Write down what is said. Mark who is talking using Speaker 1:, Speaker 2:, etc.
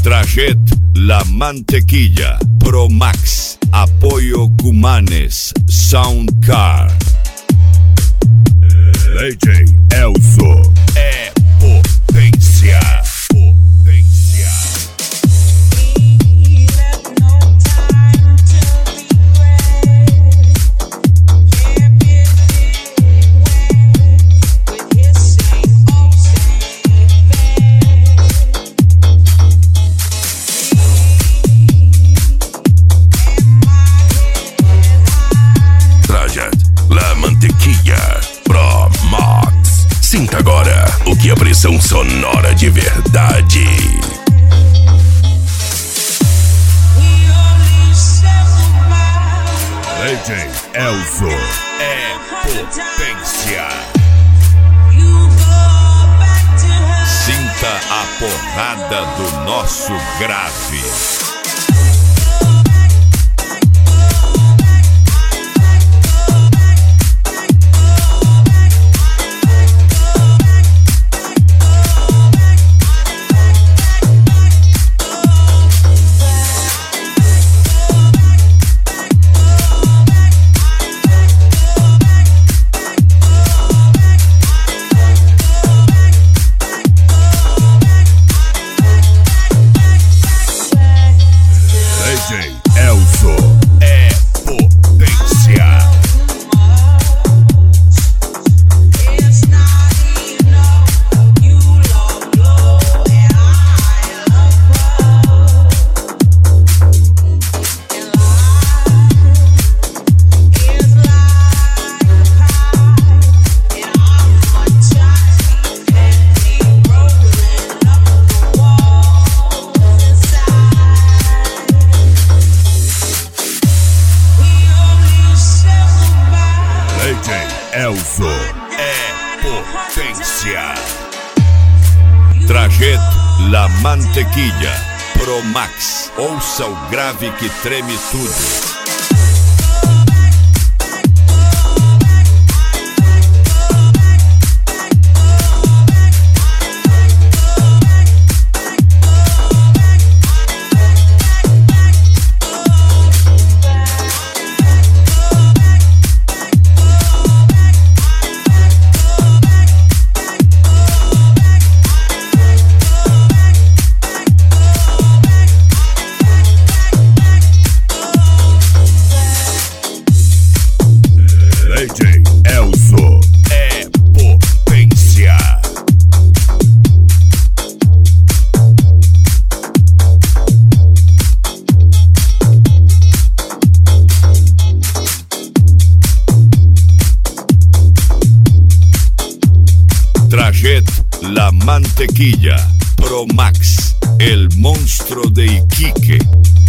Speaker 1: Trajet La Mantequilla, Pro Max, apoio Cumanes, Soundcar. DJ Elzo é potência.
Speaker 2: Sinta agora o que é pressão sonora de verdade.
Speaker 1: DJ Elzo é potência. Sinta a porrada do nosso grave. Elzo é potência. Elzo é potência. Trajet La Mantequilla, Pro Max. Ouça o grave que treme tudo. DJ Elzo é potência. Trajet La Mantequilla, Pro Max, el monstruo de Iquique.